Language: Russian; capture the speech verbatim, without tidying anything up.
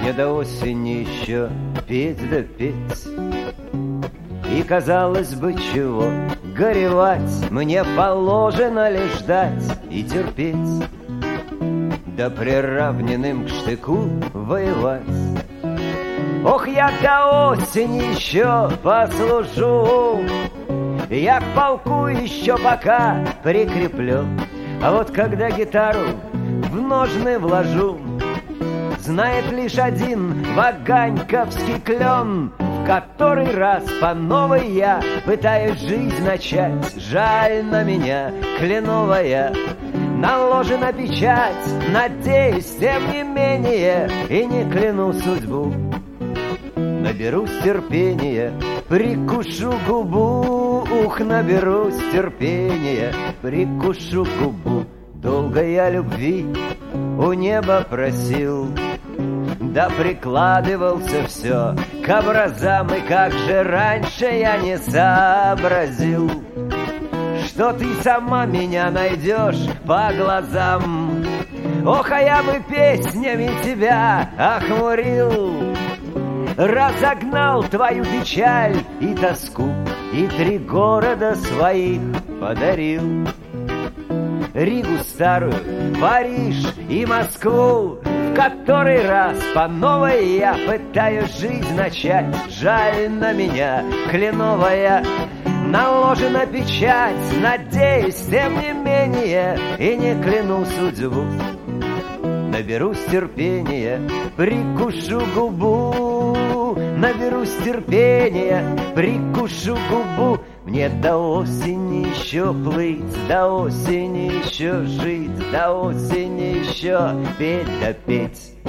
Мне до осени еще петь да петь. И, казалось бы, чего горевать, мне положено лишь ждать и терпеть, да приравненным к штыку воевать. Ох, я до осени еще послужу, я к полку еще пока прикреплю, а вот когда гитару в ножны вложу, знает лишь один ваганьковский клен, в который раз по новой я пытаюсь жизнь начать. Жаль на меня, кленовая, наложена печать. Надеюсь, тем не менее, и не кляну судьбу. Наберусь терпения, прикушу губу. Ух, наберусь терпения, прикушу губу. Долго я любви у неба просил, да прикладывался все к образам, и как же раньше я не сообразил, что ты сама меня найдешь по глазам. Ох, а я бы песнями тебя охмурил, разогнал твою печаль и тоску, и три города своих подарил. Ригу старую, Париж и Москву, в который раз по новой я пытаюсь жизнь начать. Жаль на меня, кленовая, наложена печать. Надеюсь, тем не менее, и не кляну судьбу. Наберусь терпения, прикушу губу. Наберусь терпения, прикушу губу. Мне до осени еще плыть, до осени еще жить, до осени еще петь да петь.